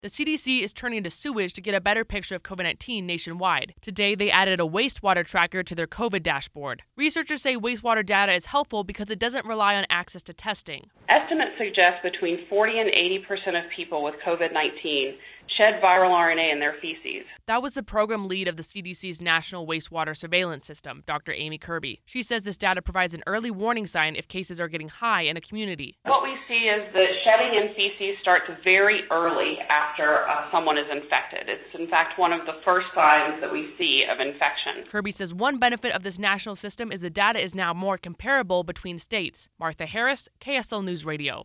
The CDC is turning to sewage to get a better picture of COVID-19 nationwide. Today, they added a wastewater tracker to their COVID dashboard. Researchers say wastewater data is helpful because it doesn't rely on access to testing. Estimates suggest between 40 and 80% of people with COVID-19 shed viral RNA in their feces. That was the program lead of the CDC's National Wastewater Surveillance System, Dr. Amy Kirby. She says this data provides an early warning sign if cases are getting high in a community. What we see is that shedding in feces starts very early after someone is infected. It's, in fact, one of the first signs that we see of infection. Kirby says one benefit of this national system is the data is now more comparable between states. Martha Harris, KSL News Radio.